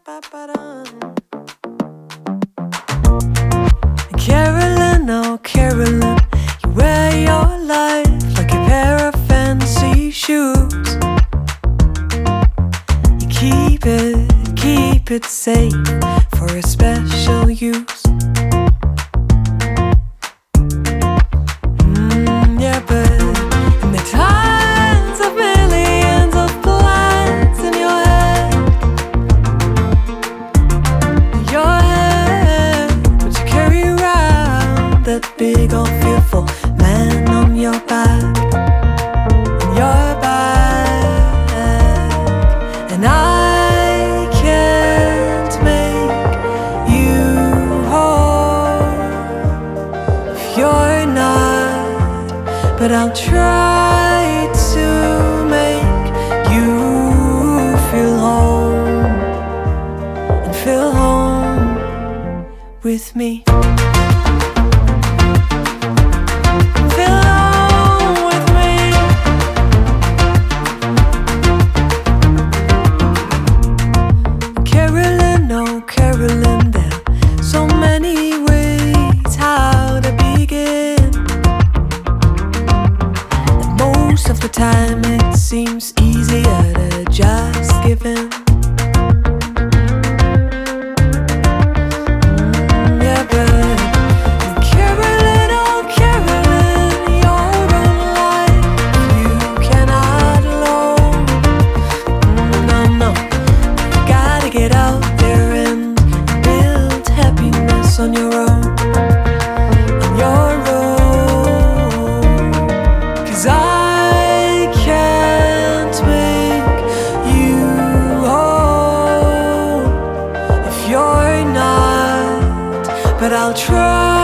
Carolyn, oh Carolyn, you wear your life like a pair of fancy shoes. You keep it safe for a special use. Yeah, but in the times of millions of plans in your head, but you carry around that big old fearful man on your back, and I can't make you whole if you're not, but I'll try to make you feel home and feel home with me. Feel home with me. Carolyn, oh Carolyn, there are so many ways how to begin. And most of the time it seems easier to just give in. Yeah, but Carolyn, oh Carolyn, your own life you cannot alone. No, you gotta get out there and build happiness on your own. On your own. 'Cause I can't make you whole if you're not, but I'll try